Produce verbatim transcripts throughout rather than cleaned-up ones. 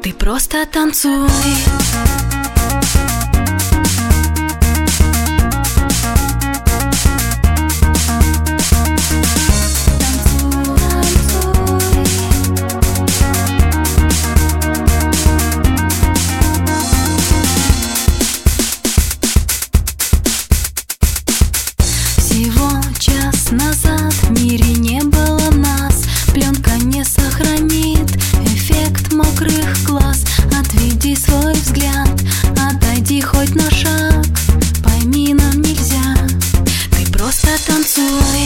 Ты просто танцуй. Всего час назад в мире не было нас. Пленка не сохранит эффект мокрых глаз. Отведи свой взгляд, отойди хоть на шаг. Пойми, нам нельзя. Ты просто танцуй.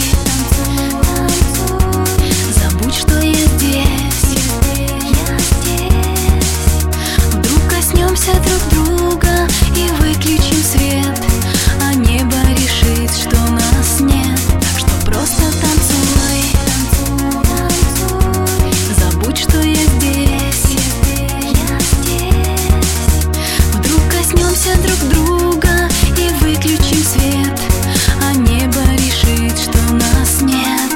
Забудь, что я здесь. Я здесь. Вдруг коснемся друг друга и выключим свет, а небо решит, что нас нет. Так что просто танцуй. Забудь, что я здесь. Я здесь. Вдруг коснемся друг друга и выключим свет, а небо решит, что нас нет.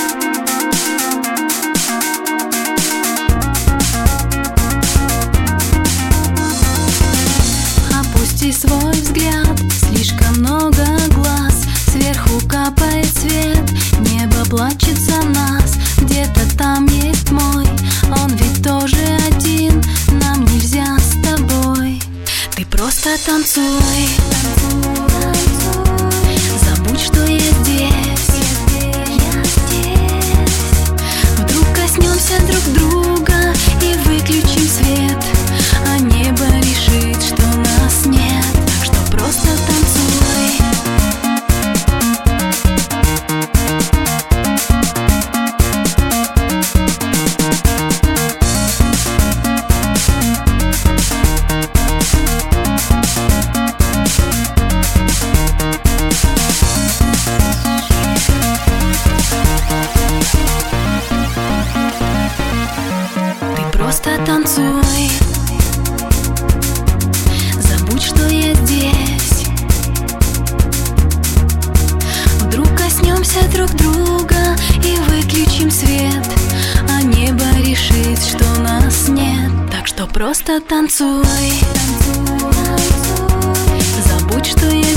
Опусти свой взгляд, слишком много глаз. Сверху капает свет, небо плачет за нас. Где-то там есть мой, он ведь тоже один. Нам нельзя с тобой. Ты просто танцуй. Забудь, что я здесь. Я здесь. Вдруг коснемся друг друга и выключим свет, а небо решит, что нас нет. Так что просто танцуй. Просто танцуй. Забудь, что я здесь. Вдруг коснемся друг друга и выключим свет, а небо решит, что нас нет. Так что просто танцуй. Забудь, что я